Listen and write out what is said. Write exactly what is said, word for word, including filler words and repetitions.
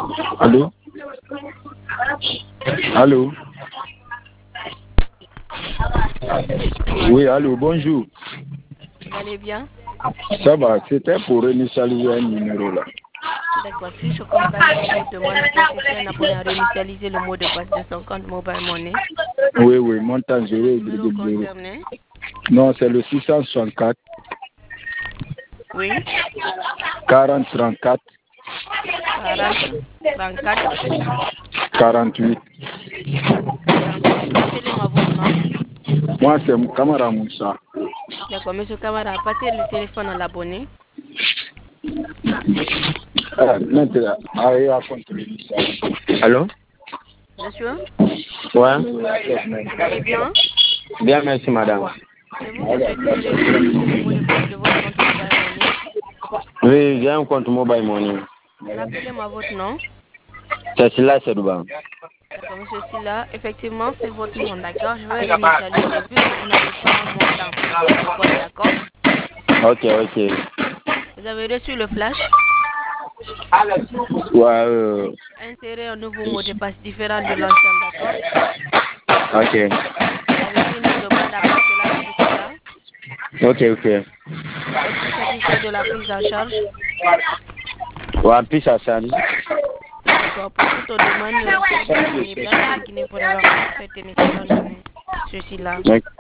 Allô? Allô? Oui, allô, bonjour. Vous allez bien? Ça va, c'était pour réinitialiser un numéro là. D'accord, puis-je comprendre votre demande pour chercher un abonné à réinitialiser le mot de passe de son compte Mobile Money? Oui, oui, montant Quel est le zéro numéro virgule zéro. concerné? Non, c'est le six cent soixante-quatre. Oui. quarante trente-quatre. quarante trente-quatre quarante-huit. quarante-huit. Rappelez-moi votre nom. Moi, c'est Kamara Moussa. D'accord, monsieur Kamara, passez le téléphone à l'abonné. Ah, maintenant, allez, à contrôler ça. Allô? Monsieur, Ouais. vous allez bien? Bien, merci madame. C'est vous qui souhaitez réinitialiser le mot de passe de votre compte Mobile Money? Oui, j'ai un compte mobile money. Rappelez-moi votre nom. C'est Silla Sedouba. D'accord, monsieur Silla, effectivement, c'est votre nom, d'accord? Je vais réinitialiser vu que vous n'avez pas un montant sur votre compte, d'accord? Ok, ok. Vous avez reçu le flash? Ouais, euh, Insérez un nouveau mot de passe différent de l'ancien, d'accord? ok. Vous avez vu une demande après cela, monsieur Silla? Ok, ok. Êtes-vous satisfait de la prise en charge? Ouais, puis ça sonne. D'accord, pour toute demande, nous restons disponibles dans les équipes pour avoir une très excellente journée. Monsieur Silla. Ok.